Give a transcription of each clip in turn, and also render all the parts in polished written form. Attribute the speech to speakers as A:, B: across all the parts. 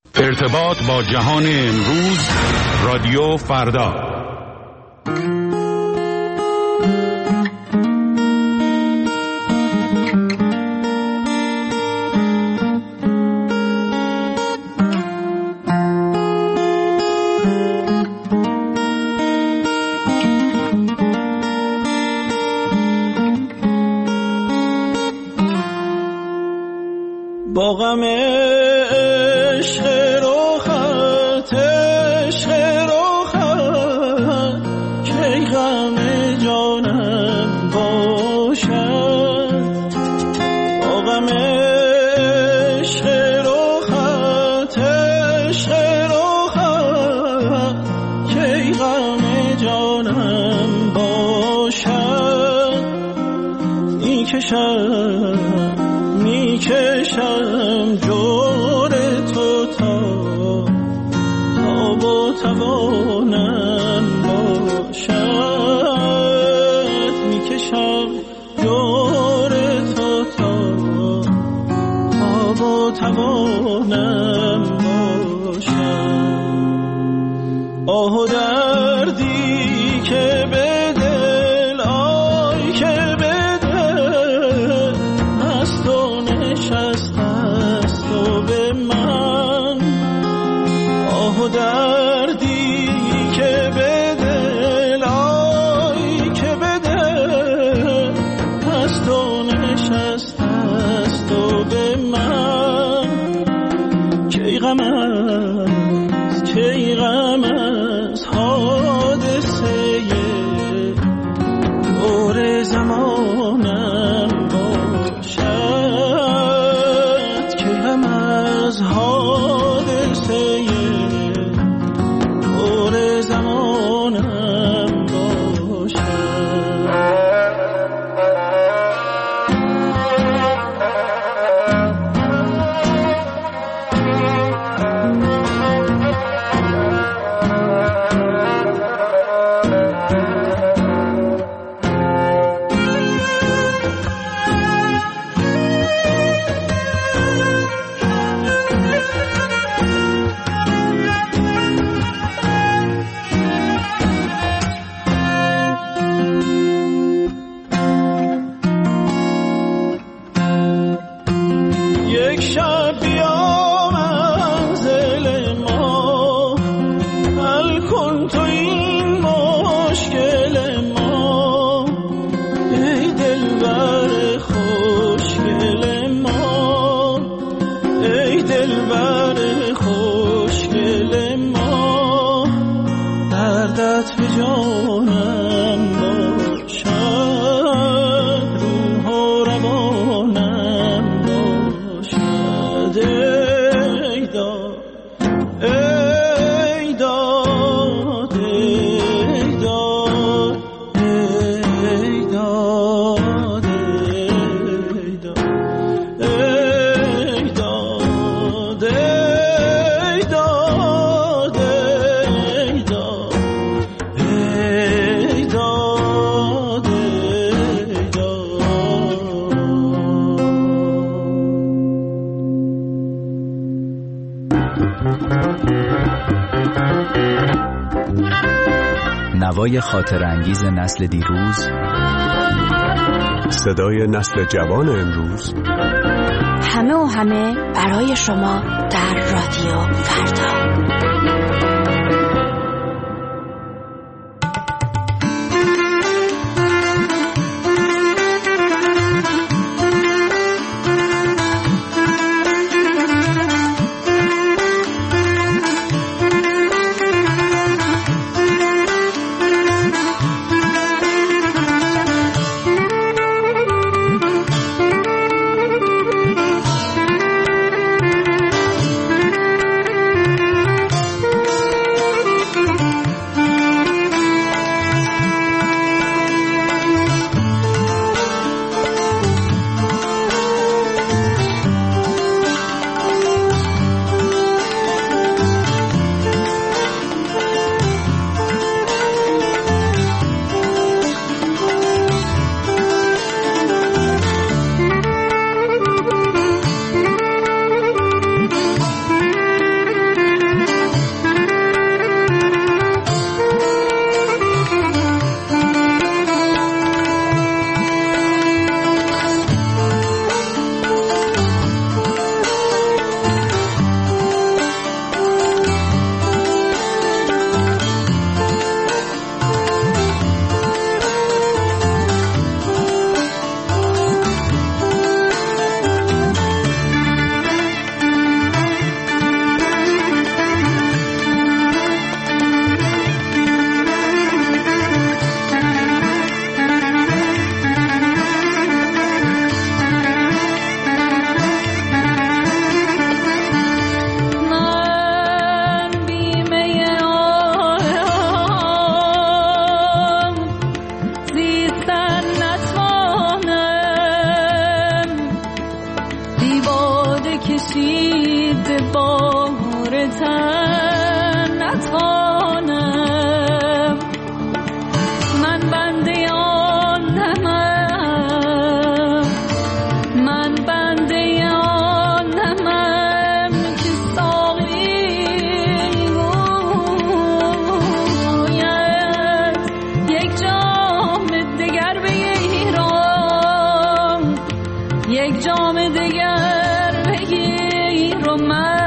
A: ارتباط با جهان امروز، رادیو فردا.
B: با غم عشق روخت، عشق روخت، که غم جانم باشد. با غم عشق روخت، عشق روخت، که غم جانم باشد. میکشم جور تو تا با توانم باشد. میکشم جور تو تا با توانم باشد. آه و دردی که به دل، آی که به دل از تو نشست است و به من. آه و دردی که به دل، آی که به دل از تو نشست است و به من. کی غم است، کی غم است، حادثه دور زمانم باشد. کی غم از حادثه دور زمانم باشد. یک شب بیا منزل ما، حل کن تو این مشکل ما. ای دلبر خوشگل ما، ای دلبر خوشگل ما. دردت به جانم باشد، روح و روانم باشد. ای داد، ای داد، ای داد، ای داد، ای داد، ای داد، ای داد، ای داد، ای داد، ای داد.
C: نوای خاطر انگیز نسل دیروز،
D: صدای نسل جوان امروز،
E: همه و همه برای شما در رادیو فردا.
F: بار تن نتوانم، من بنده آنمم، من بنده آنمم که ساقی گوید یک جام دگر بگیرم، یک جام دگر بگیر و من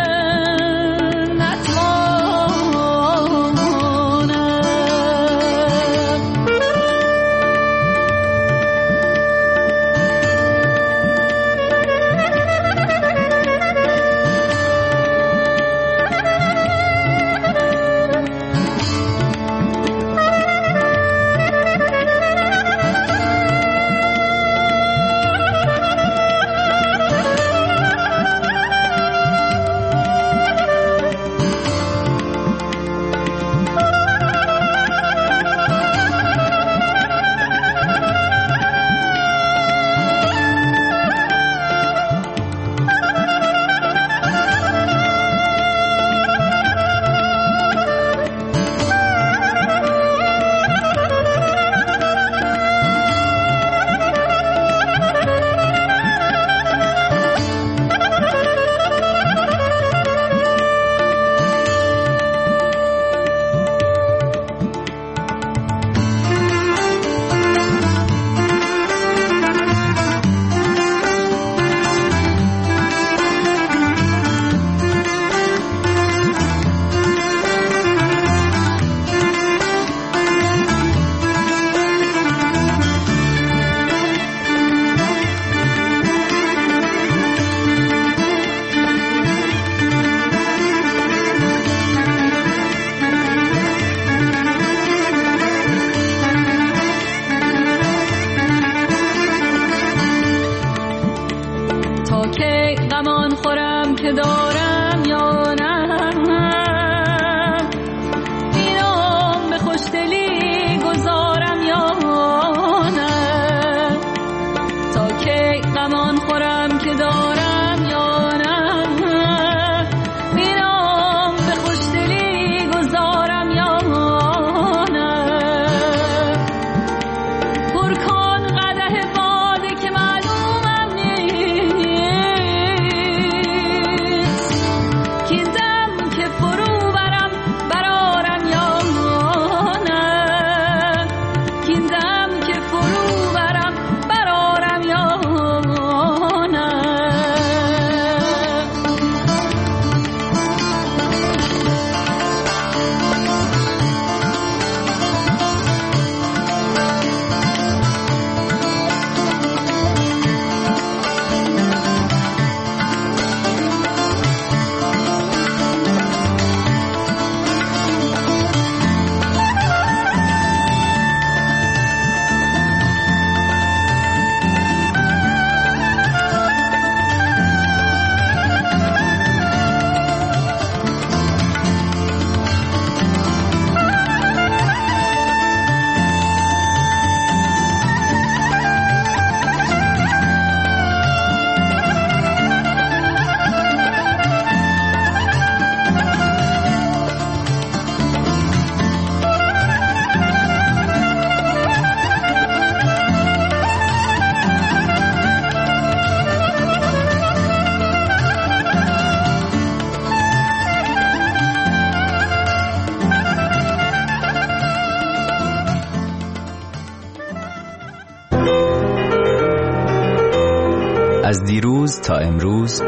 C: از دیروز تا امروز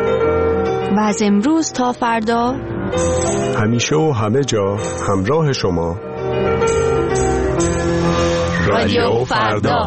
E: و از امروز تا فردا،
D: همیشه و همه جا همراه شما.
E: رادیو فردا.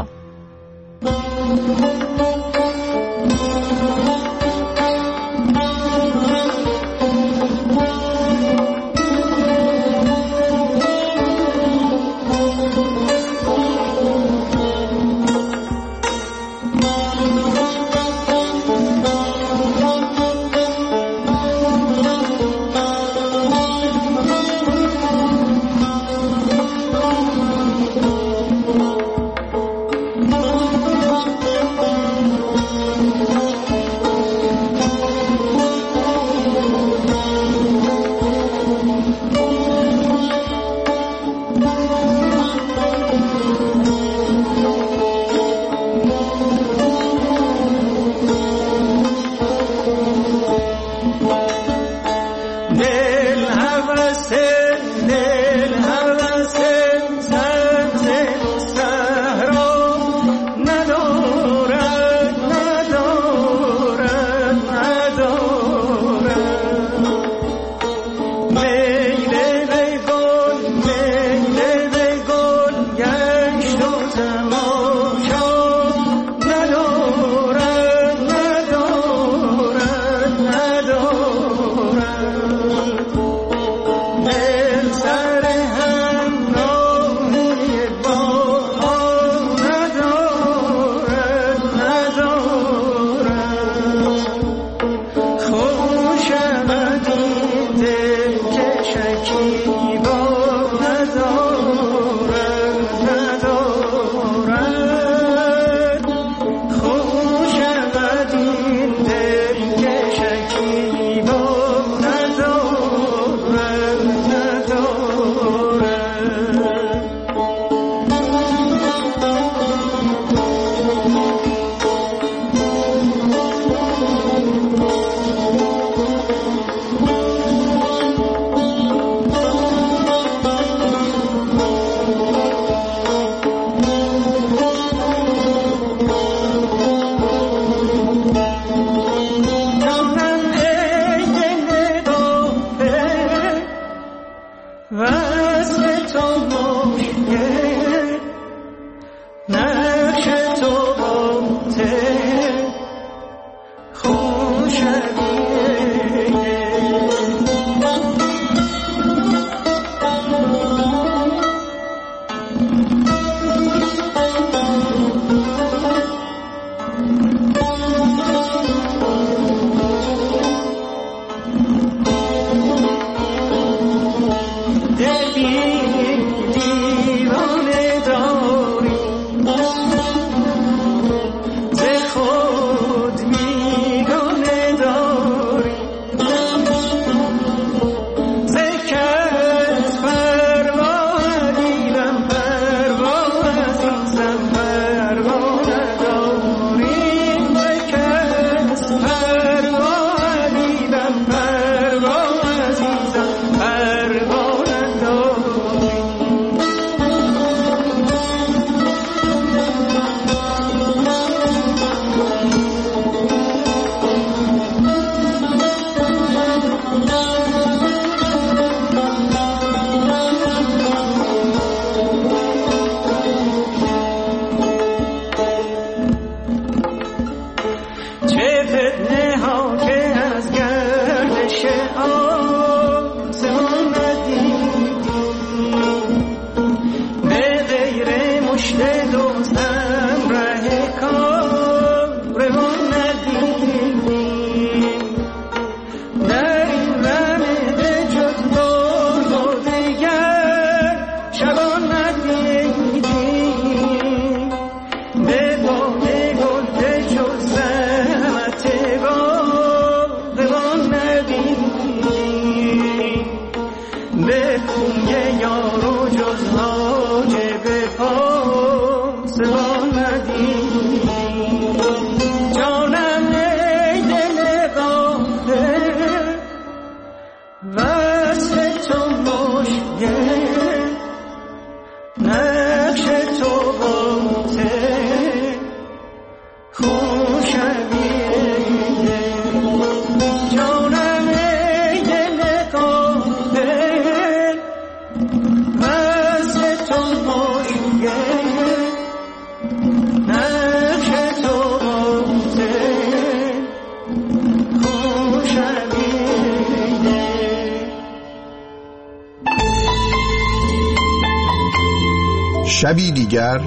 G: شبی دیگر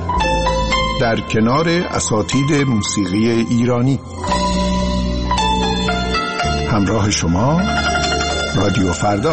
G: در کنار اساتید موسیقی ایرانی. همراه شما رادیو فردا.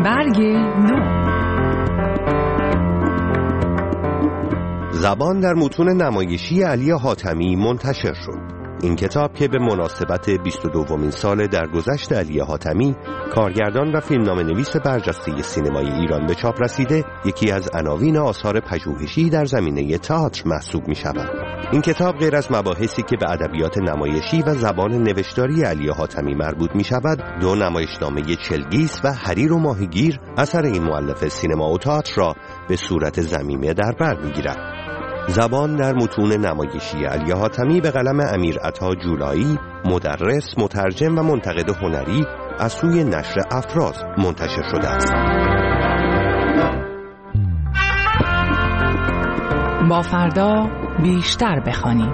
H: برگ نو.
I: زبان در متون نمایشی علی حاتمی منتشر شد. این کتاب که به مناسبت 22مین سال درگذشت علی حاتمی، کارگردان و فیلمنامه‌نویس برجسته سینمای ایران به چاپ رسیده، یکی از عناوین آثار پژوهشی در زمینه تئاتر محسوب می شود. این کتاب غیر از مباحثی که به ادبیات نمایشی و زبان نوشتاری علی حاتمی مربوط می شود، 2 نمایشنامه چلگیس و حریر و ماهیگیر اثر این مؤلف سینما و تئاتر را به صورت ضمیمه در بر می گیرد. زبان در متون نمایشی علی حاتمی به قلم امیرعطا جولایی، مدرس، مترجم و منتقد هنری از سوی نشر افراز منتشر شده است.
H: با فردا بیشتر بخوانیم.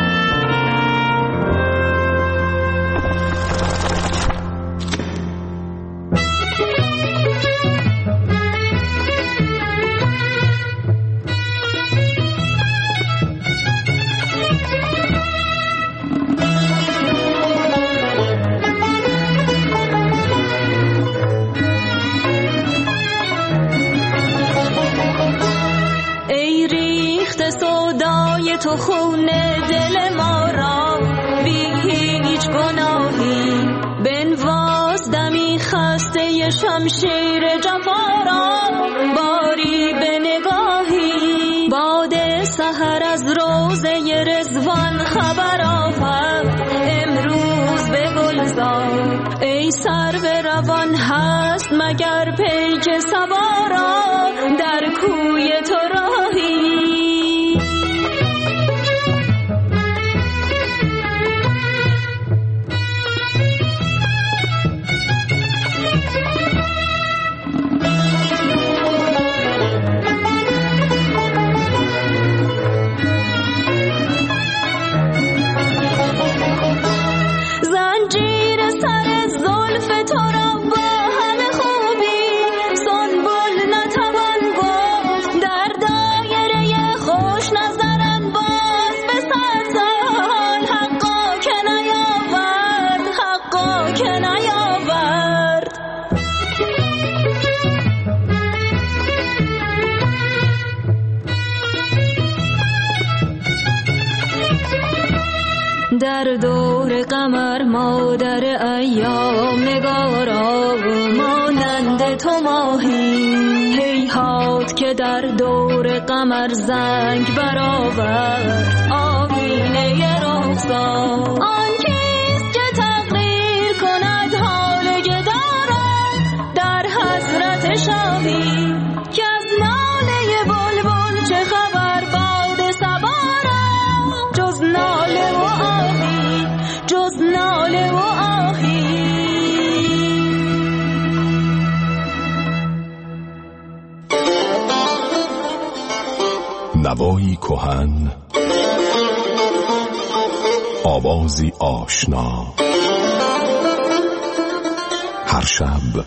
F: تو خون دل ما را بی هیچ گناهی بنواز دمی خسته شمشیر جفا را باری به نگاهی باد سحر از روضه رضوان خبر آورد امروز به گلزار ای سرو روان هست مگر پیک سوارا در کوی تو راهی در دور قمر مادر ایام نگارا مانند تو ماهی هیهات که در دور قمر زنگ برآورد آینه رخسار آن کیست که تغییر کند حال گداران در حضرت شاهی که از ناله بلبل چه خبر باد صبا را جز ناله و جز ناله و آهی.
J: نوایی کهن، آوازی آشنا، هر شب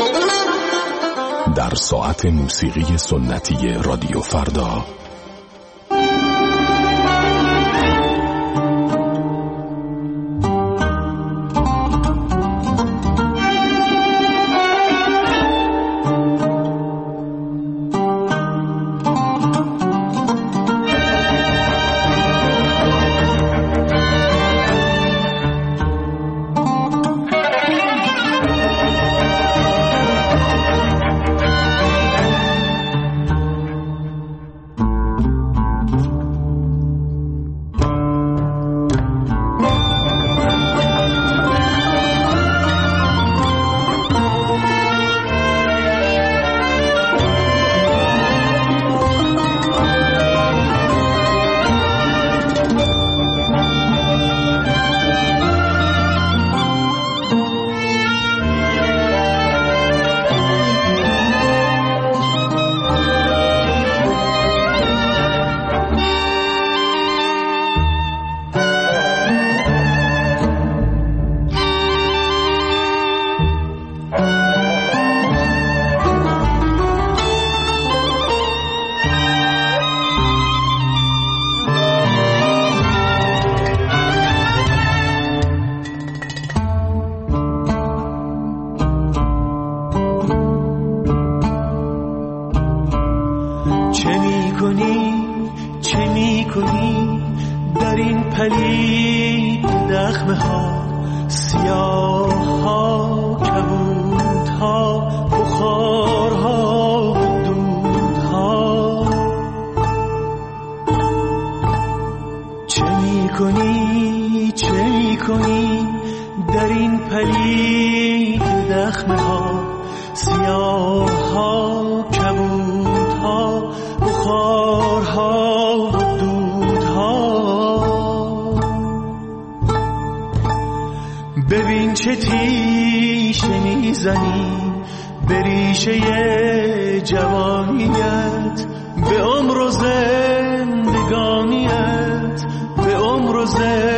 J: در ساعت موسیقی سنتی رادیو فردا.
B: میکنی در این پلید نغمه ها، سیاه ها، کبود ها، بخار ها، دود ها. چه میکنی در این پلید نغمه ها، سیاه ها، کبود ها، بخار ها، دود ها. ببین چه تیشه میزنی به ریشه جوانیت، به عمر و زندگانیت، به عمر و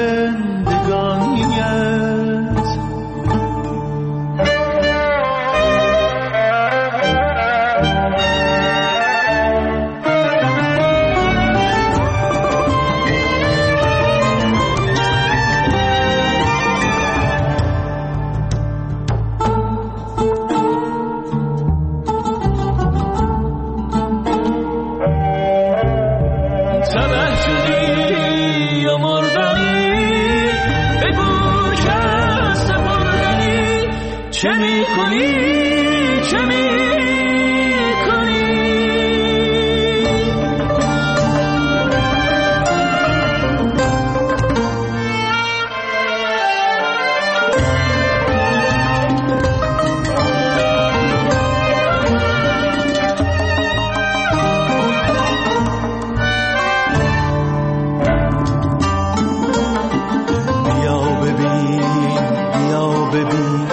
B: زندگانیت.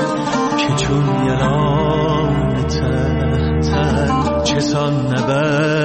B: چسان نبرد